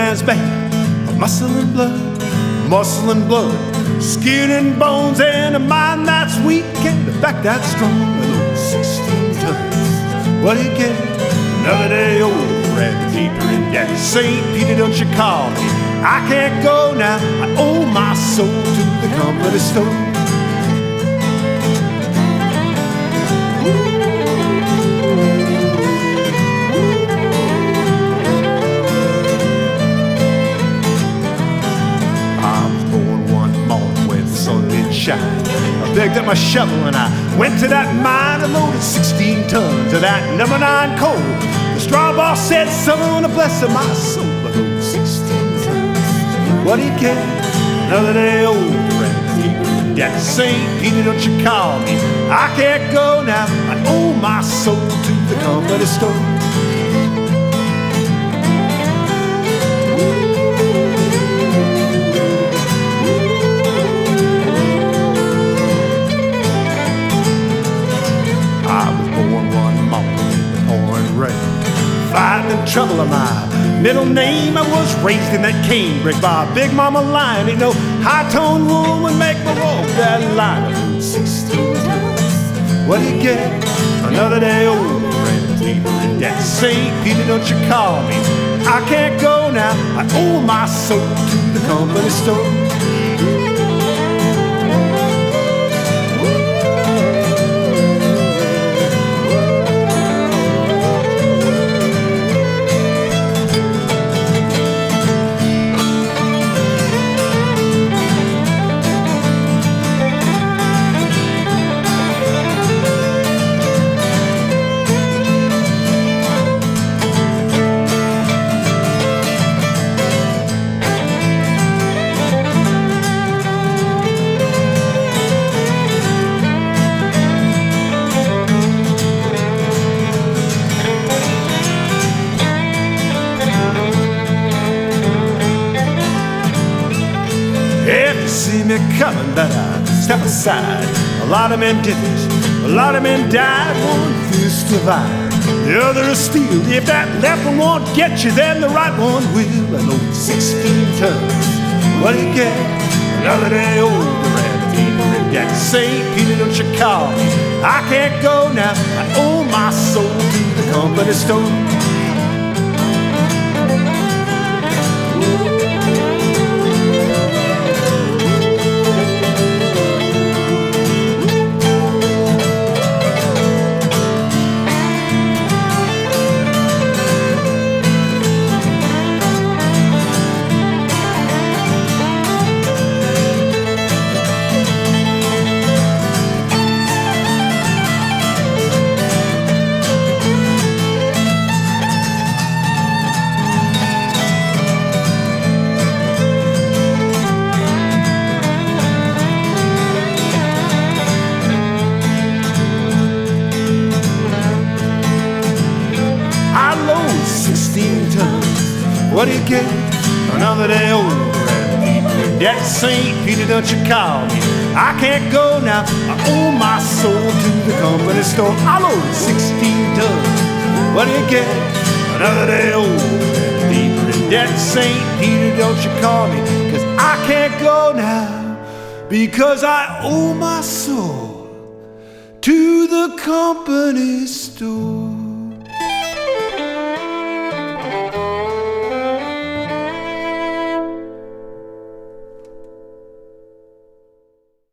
man's made of muscle and blood, skin and bones, and a mind that's weak and a back that's strong. Those 16 tons, what do you get? Another day older and deeper in debt. St. Peter, don't you call me? I can't go now. I owe my soul to the company store. I picked up my shovel and I went to that mine and loaded 16 tons of that number 9 coal. The straw boss said, son, bless my soul, I loaded 16 tons. What do you care? Another day older and deeper in debt. St. Peter, don't you call me? I can't go now. I owe my soul to the company store. Trouble of my middle name. I was raised in that canebrake by a big mama lion. Ain't no high-toned woman make me walk that line. 16 tons, what do you get? Another day older and deeper in debt. St. Peter, don't you call me? I can't go now. I owe my soul to the company store. See me coming, but I step aside. A lot of men did it, a lot of men died. One fist of iron, the other is steel. If that left one won't get you, then the right one will. I know 16 tons, what do you get? Another day older and deeper in debt. St. Peter, don't you call me? I can't go now. I owe my soul to the company store. What do you get? Another day older and deeper in debt. St. Peter, don't you call me? I can't go now. I owe my soul to the company store. I load 16 tons. What do you get? Another day older and deeper in debt. St. Peter, don't you call me? 'Cause I can't go now, because I owe my soul to the company store.